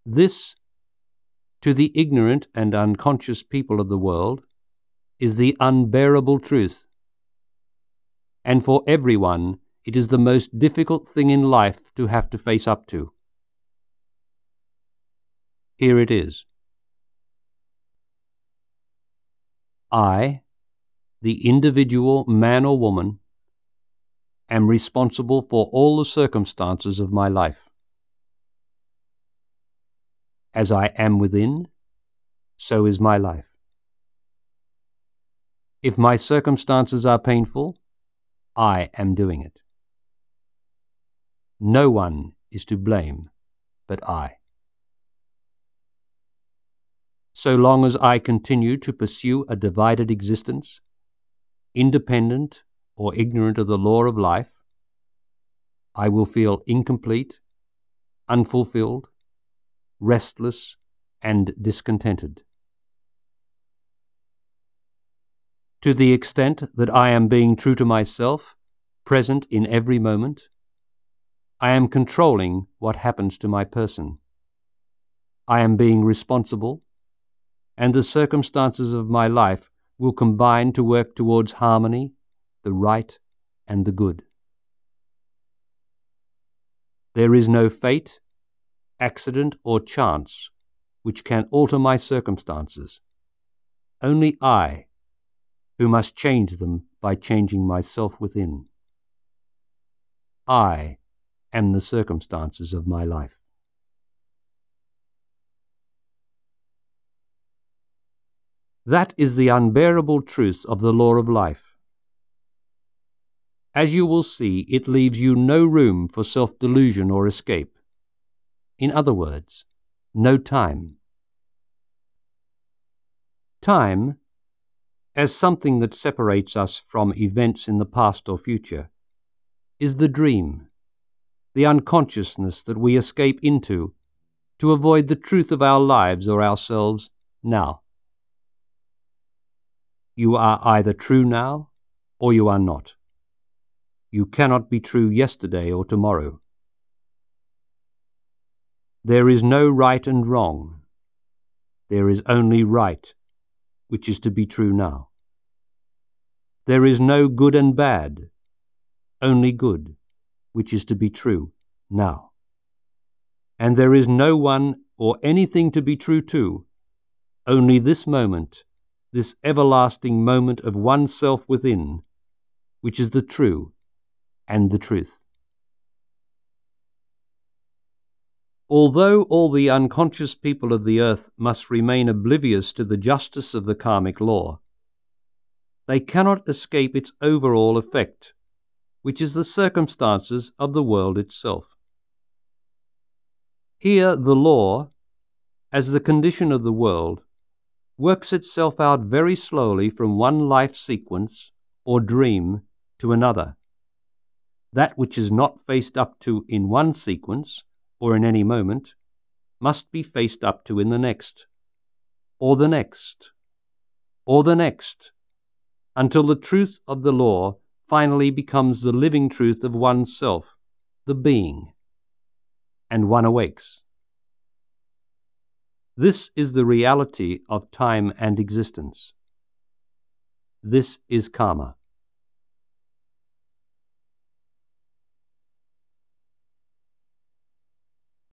This, to the ignorant and unconscious people of the world, is the unbearable truth. And for everyone, it is the most difficult thing in life to have to face up to. Here it is. I, the individual man or woman, am responsible for all the circumstances of my life. As I am within, so is my life. If my circumstances are painful, I am doing it. No one is to blame but I. So long as I continue to pursue a divided existence, independent or ignorant of the law of life, I will feel incomplete, unfulfilled, restless, and discontented. To the extent that I am being true to myself, present in every moment, I am controlling what happens to my person. I am being responsible, and the circumstances of my life will combine to work towards harmony, the right, and the good. There is no fate, accident, or chance which can alter my circumstances. Only I, who must change them by changing myself within. I am the circumstances of my life. That is the unbearable truth of the law of life. As you will see, it leaves you no room for self-delusion or escape. In other words, no time. Time, as something that separates us from events in the past or future, is the dream, the unconsciousness that we escape into to avoid the truth of our lives or ourselves now. You are either true now or you are not. You cannot be true yesterday or tomorrow. There is no right and wrong. There is only right, which is to be true now. There is no good and bad, only good, which is to be true now. And there is no one or anything to be true to, only this moment, this everlasting moment of oneself within, which is the true and the truth. Although all the unconscious people of the earth must remain oblivious to the justice of the karmic law, they cannot escape its overall effect, which is the circumstances of the world itself. Here the law, as the condition of the world, works itself out very slowly from one life sequence or dream to another. That which is not faced up to in one sequence, or in any moment, must be faced up to in the next, or the next, or the next, until the truth of the law finally becomes the living truth of oneself, the being, and one awakes. This is the reality of time and existence. This is karma.